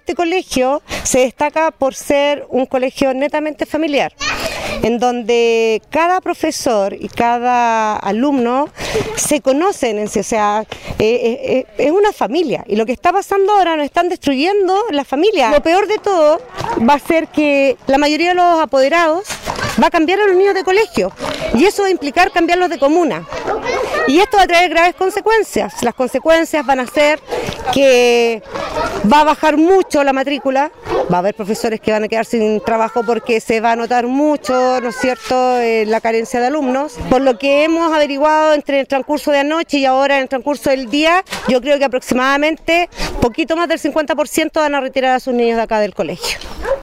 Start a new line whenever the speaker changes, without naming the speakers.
este colegio se destaca por ser un colegio netamente familiar, en donde cada profesor y cada alumno se conocen en sí, o sea, es una familia, y lo que está pasando ahora nos están destruyendo la familia. Lo peor de todo va a ser que la mayoría de los apoderados va a cambiar a los niños de colegio, y eso va a implicar cambiarlos de comuna, y esto va a traer graves consecuencias. Las consecuencias van a ser que va a bajar mucho la matrícula, va a haber profesores que van a quedar sin trabajo porque se va a notar mucho, ¿no es cierto?, la carencia de alumnos. Por lo que hemos averiguado entre el transcurso de anoche y ahora en el transcurso del día, yo creo que aproximadamente poquito más del 50% van a retirar a sus niños de acá del colegio.